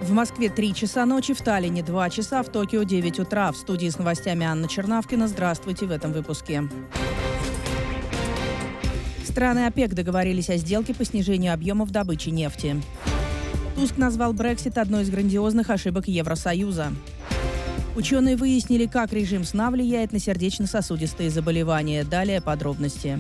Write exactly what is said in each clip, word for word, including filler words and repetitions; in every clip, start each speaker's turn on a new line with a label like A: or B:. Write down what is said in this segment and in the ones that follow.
A: В Москве три часа ночи, в Таллине два часа, в Токио девять утра. В студии с новостями Анна Чернавкина. Здравствуйте в этом выпуске. Страны ОПЕК договорились о сделке по снижению объемов добычи нефти. Туск назвал Брексит одной из грандиозных ошибок Евросоюза. Ученые выяснили, как режим сна влияет на сердечно-сосудистые заболевания. Далее подробности.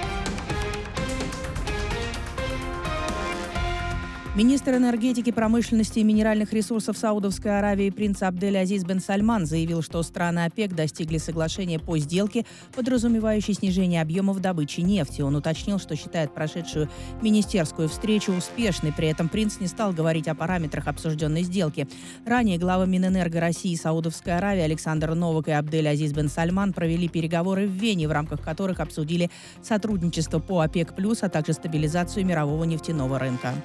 A: Министр энергетики, промышленности и минеральных ресурсов Саудовской Аравии принц Абдель-Азиз бен Сальман заявил, что страны ОПЕК достигли соглашения по сделке, подразумевающей снижение объемов добычи нефти. Он уточнил, что считает прошедшую министерскую встречу успешной. При этом принц не стал говорить о параметрах обсужденной сделки. Ранее главы Минэнерго России и Саудовской Аравии Александр Новак и Абдель-Азиз бен Сальман провели переговоры в Вене, в рамках которых обсудили сотрудничество по ОПЕК+, а также стабилизацию мирового нефтяного рынка.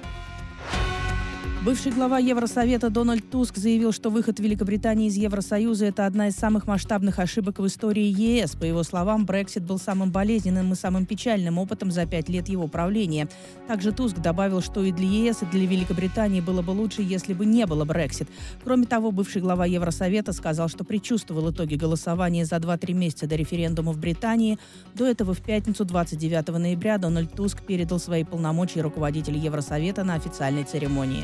A: Бывший глава Евросовета Дональд Туск заявил, что выход Великобритании из Евросоюза – это одна из самых масштабных ошибок в истории ЕС. По его словам, Брексит был самым болезненным и самым печальным опытом за пять лет его правления. Также Туск добавил, что и для ЕС, и для Великобритании было бы лучше, если бы не было Брексит. Кроме того, бывший глава Евросовета сказал, что предчувствовал итоги голосования за два-три месяца до референдума в Британии. До этого в пятницу, двадцать девятого ноября, Дональд Туск передал свои полномочия руководителю Евросовета на официальной церемонии.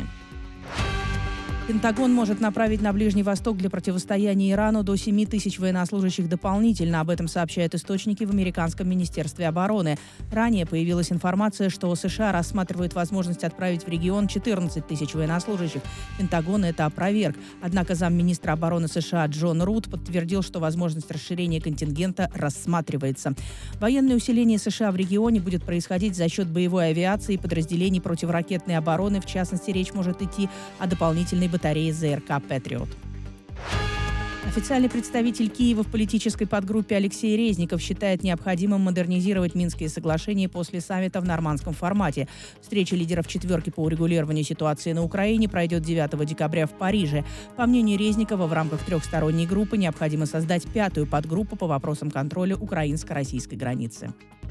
A: Пентагон может направить на Ближний Восток для противостояния Ирану до семи тысяч военнослужащих дополнительно. Об этом сообщают источники в американском министерстве обороны. Ранее появилась информация, что США рассматривают возможность отправить в регион четырнадцать тысяч военнослужащих. Пентагон это опроверг. Однако замминистра обороны США Джон Рут подтвердил, что возможность расширения контингента рассматривается. Военное усиление США в регионе будет происходить за счет боевой авиации и подразделений противоракетной обороны. В частности, речь может идти о дополнительной батареи ЗРК «Патриот». Официальный представитель Киева в политической подгруппе Алексей Резников считает необходимым модернизировать Минские соглашения после саммита в нормандском формате. Встреча лидеров четверки по урегулированию ситуации на Украине пройдет девятого декабря в Париже. По мнению Резникова, в рамках трехсторонней группы необходимо создать пятую подгруппу по вопросам контроля украинско-российской границы.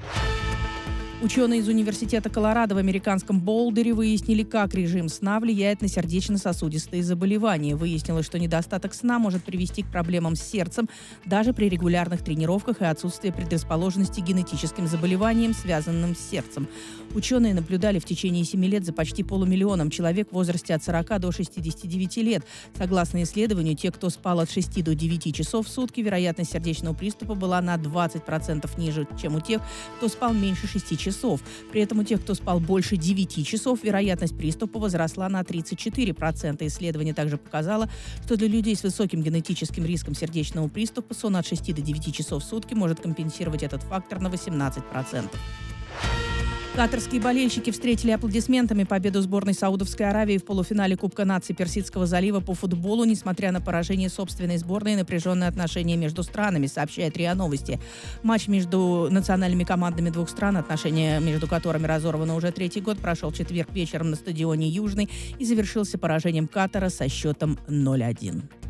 A: Ученые из Университета Колорадо в американском Болдере выяснили, как режим сна влияет на сердечно-сосудистые заболевания. Выяснилось, что недостаток сна может привести к проблемам с сердцем даже при регулярных тренировках и отсутствии предрасположенности к генетическим заболеваниям, связанным с сердцем. Ученые наблюдали в течение семи лет за почти полумиллионом человек в возрасте от сорока до шестидесяти девяти лет. Согласно исследованию, те, кто спал от шести до девяти часов в сутки, вероятность сердечного приступа была на двадцать процентов ниже, чем у тех, кто спал меньше шести часов. При этом у тех, кто спал больше девяти часов, вероятность приступа возросла на тридцать четыре процента. Исследование также показало, что для людей с высоким генетическим риском сердечного приступа сон от шести до девяти часов в сутки может компенсировать этот фактор на восемнадцать процентов. Катарские болельщики встретили аплодисментами победу сборной Саудовской Аравии в полуфинале Кубка наций Персидского залива по футболу, несмотря на поражение собственной сборной и напряженные отношения между странами, сообщает РИА Новости. Матч между национальными командами двух стран, отношения между которыми разорваны уже третий год, прошел в четверг вечером на стадионе Южный и завершился поражением Катара со счетом ноль один.